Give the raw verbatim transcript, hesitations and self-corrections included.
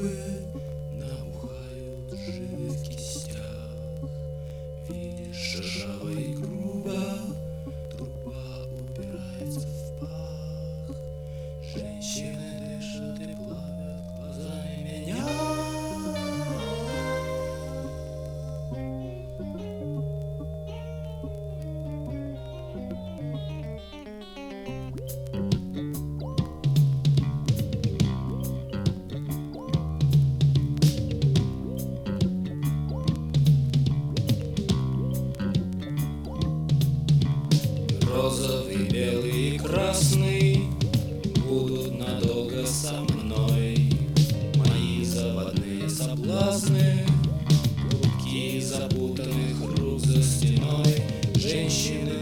губы набухают в живых кистях. Видишь, шершаво и грубо труба упирается в пах. Женщины дышат и плавят глазами меня. Розовый, белый и красный будут надолго со мной. Мои заводные соблазны, руки запутанных рук за стеной. Женщины